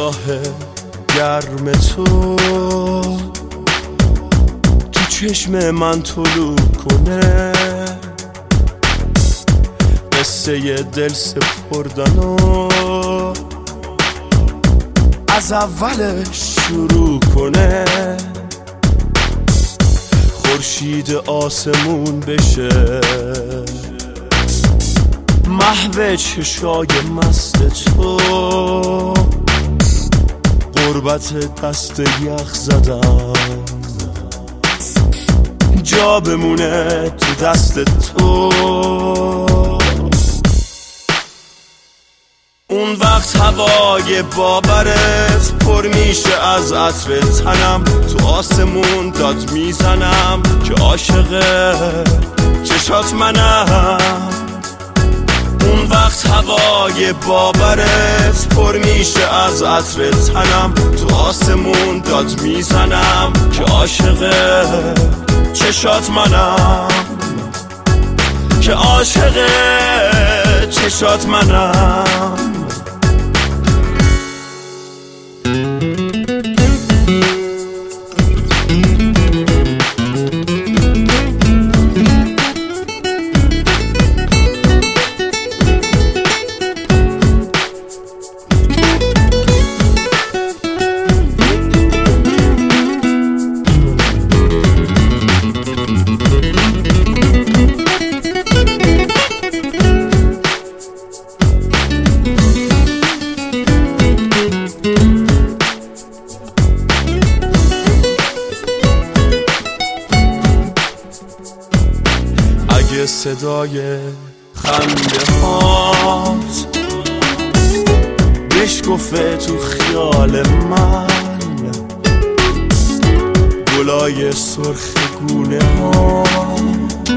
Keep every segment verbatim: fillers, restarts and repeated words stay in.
نگاه گرم تو تو چشم من طلوع کنه، قصه دل سپردن و از اولش شروع کنه. خورشید آسمون بشه محو چشای مست تو، غربت دست یخ زدم جا بمونه تو دست تو. اون وقت هوای باورت پر میشه از عطر تنم، تو آسمون داد میزنم که عاشق چشات منم. اون وقت هوای باورت پر میشه از عطر تنم، تو آسمون داد میزنم که عاشق چشات منم، که عاشق چشات منم. اگه صدای خنده هات بشکفه تو خیال من، گلای سرخ گونه هات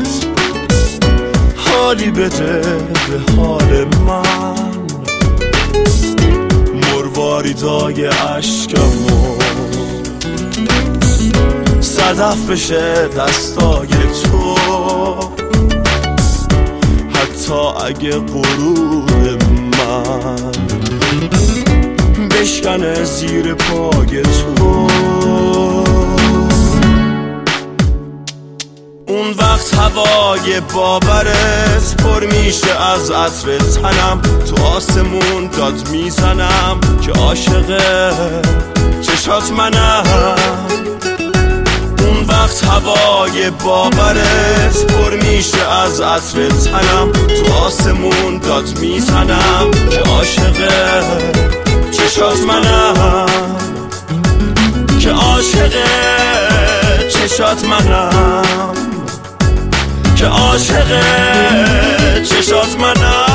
حالی بده به حال من، مرواریدای عشقمو صدف بشه دستای تو، حتی اگه غرور من بشکنه زیر پای تو. اون وقت هوای باورت پر میشه از عطر تنم، تو آسمون داد میزنم که عاشق چشات منم. اون وقت هوای باورت پر میشه از عطر تنم، تو آسمون داد میزنم که عاشق چشات منم، که عاشق چشات منم، که عاشق چشات منم.